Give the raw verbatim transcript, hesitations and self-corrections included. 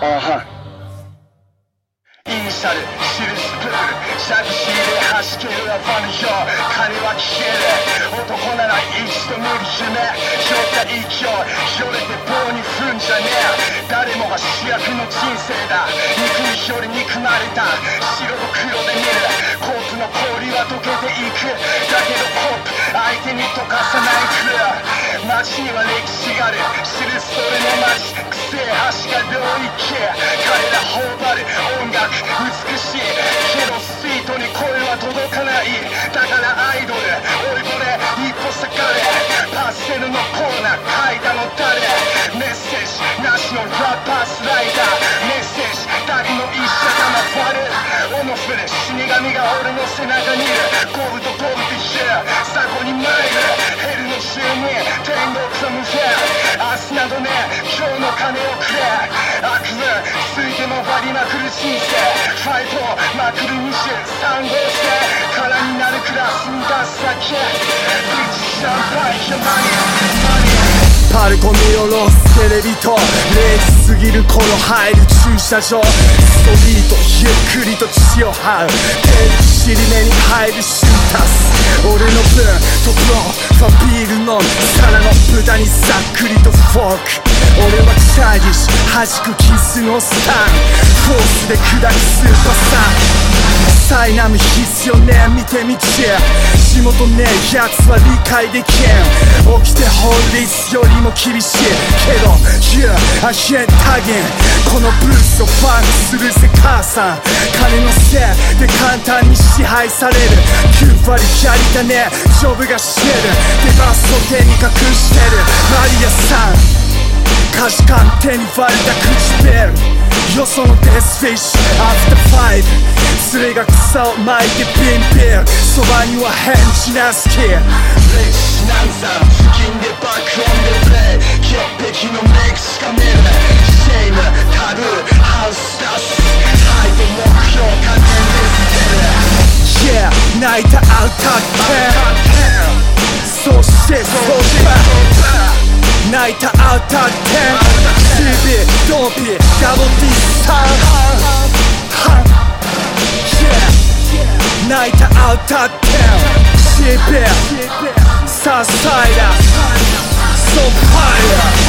あはイニシャル、シルスプール、シャキシーで弾けるアファンの表、金は消える男なら一度見る夢、拾った勢い、拾れて棒に振るんじゃねえ。誰もが主役の人生だ。憎みより憎まれた、白と黒で見る。コープの氷は溶けていく、だけどコープ相手に溶かさないく。街には歴史がある、知るそれの街、くせえ橋が領域、彼ら頬張る音楽美しいけどスイートに声は届かない。だからアイドル老いぼれ一歩下がれ。パステルのコーナー書いたの誰。メッセージなしのラッパースライダー、メッセージだけの一社玉割る。オモフル死神が俺の背中にいる。ゴールドゴールドヒルサコに参る。ヘルの住人天国の無限、明日などね今日の金をくれ。悪夢ついて回りまくる人生、ファイトまくるにじゅうさん号線、空になるクラスに出すだけ。ビッチシャンパンヒュマニアマニアパルコ見下ろすテレビとれいじ過ぎる頃入る駐車場、ストリートゆっくりと血を這う手尻目に入るシュータス。俺の分とブローファビール飲む皿の豚にさっくりとフォーク。俺はチャイディッシュ弾くキスのスタン、フォースで砕くスーパーサン。サイナム必要ね見てみちゃ地元ねえやつは理解できん。起きて法律よりも厳しいけど Yeah, I can't tag in。 このブースをファンクするぜ母さん。金のせいで簡単に支配されるきゅう割やりだねジョブがしてる。デバースを手に隠してるマリアさん。価値観手に割れた唇、よそのデスフィッシュアフターファイブ、連れが草を巻いてピンピン、そばには変地なスキル。 歴史なんさ付近で爆音でプレイ、潔癖のメイクしか見る。シェイムタブーハウスダス、ハイと目標加減で Yeah 泣いたアウターテン、そしてソーバー泣いたアウターテン、シービードーピーダブル D さん、泣いたアウターテン、シービーサウスサイダーソーファイヤー。